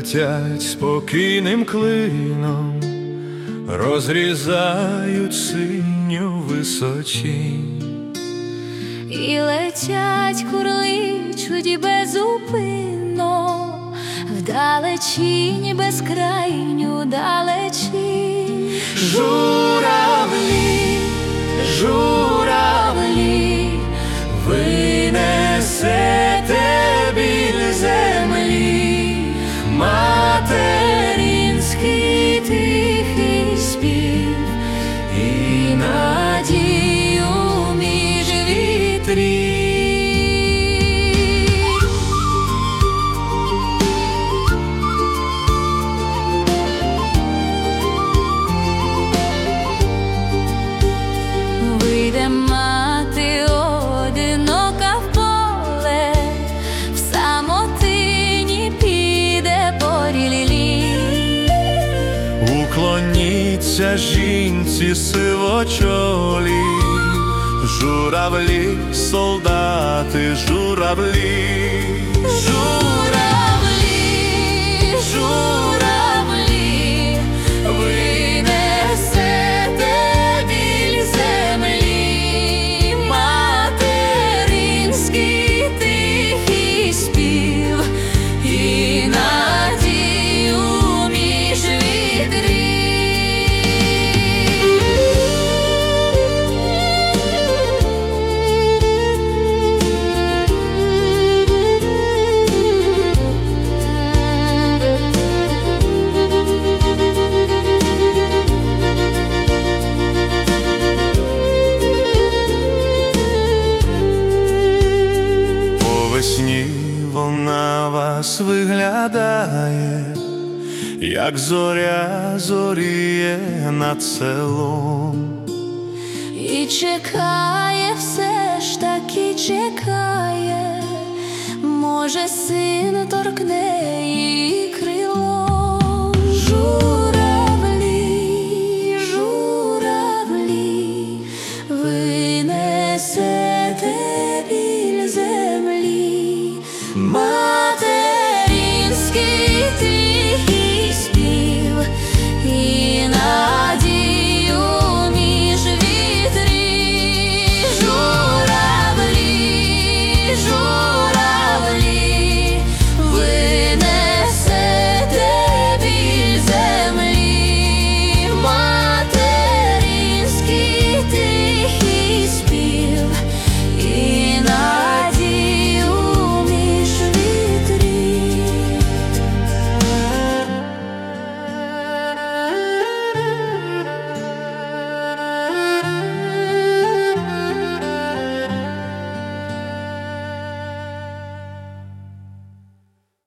летять спокійним клином, розрізають синю височінь. І летять, курличуть безупинно, вдалечінь, безкрайню далечінь. Журавлі, журавлі, ви несете біль землі, материнський тихий спів і надію між вітрів. Вийде мати одинока в поле, в самотині піде по ріллі. Уклоніться жінці сивочолі, журавлі, солдати, журавлі. Журавлі, журавлі, ви несете біль землі, материнський тихий спів і надію між вітрів. Весні вона вас виглядає, як зоря зоріє над селом. І чекає, все ж таки чекає, може, син торкне її